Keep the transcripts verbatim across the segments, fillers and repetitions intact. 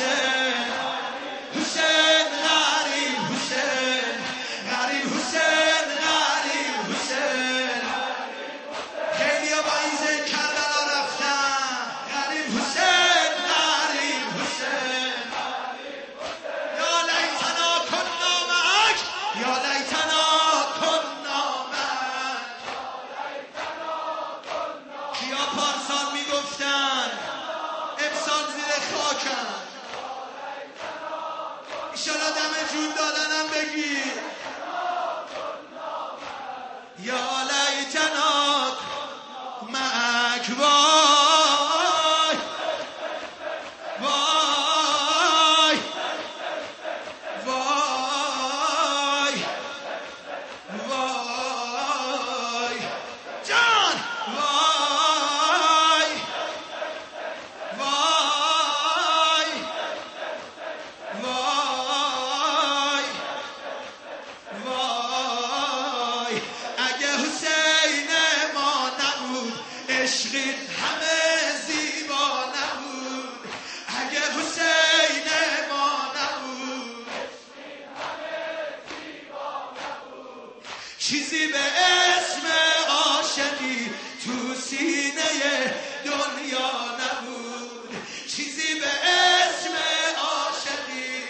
حسین حسین غریب حسین غریب حسین غریب حسین خیلی ها با این زن کربلا رفتن غریب حسین غریب حسین یا لیتنا کنا معک یا لیتنا کنا معک کیا پارسال میگفتن امسال زیر خاکم ایشالا دم جون دادنم بگیر یا لیتنا معک وای وای وای وای جان وای وای وای وای اگه حسین ما نبود عشقی همه زیبا نبود اگه حسین ما نبود چیزی به اسم عاشقی تو سینه دنیا نبود چیزی به اسم عاشقی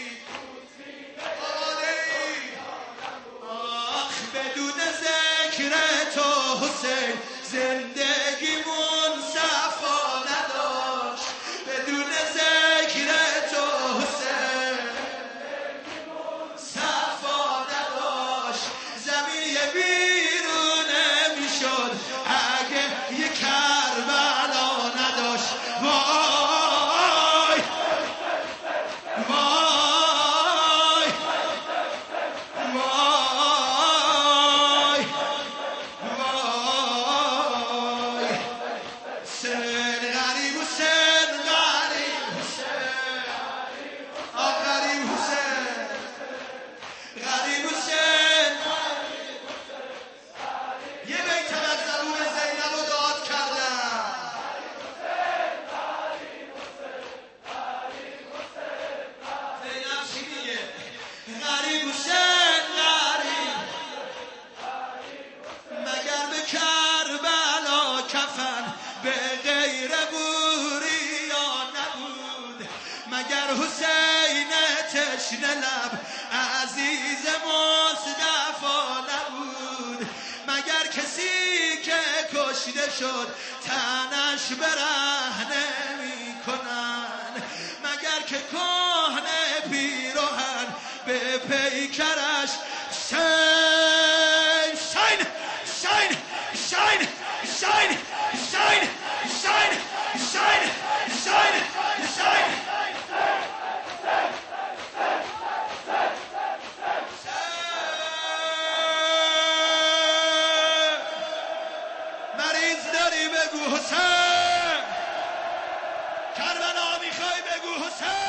آخ بدون ذکر تو حسین زندگیمون صفا نداشت بدون ذکر تو حسین صفا نداشت زمین یه بیرونه میشد اگه یه کربلا نداشت وای وای وای وای حسین غریب حسین غریب حسین آه غریب حسین غریب حسین یه بیت از زبون زینب رو داد کردم زینب چی میگه غریب حسین غریب مگر به کربلا کفن به غیر بوریا نبود مگر حسین تشنه لب عزیز مصطفی نبود مگر کسی که کشته شد تنش برهنه میکنن مگر که کهنه پیراهن به پیکرش شین شین شین شین شین شین شین شین شین شین مریض داری بگو حسین کربلا میخوای بگو حسین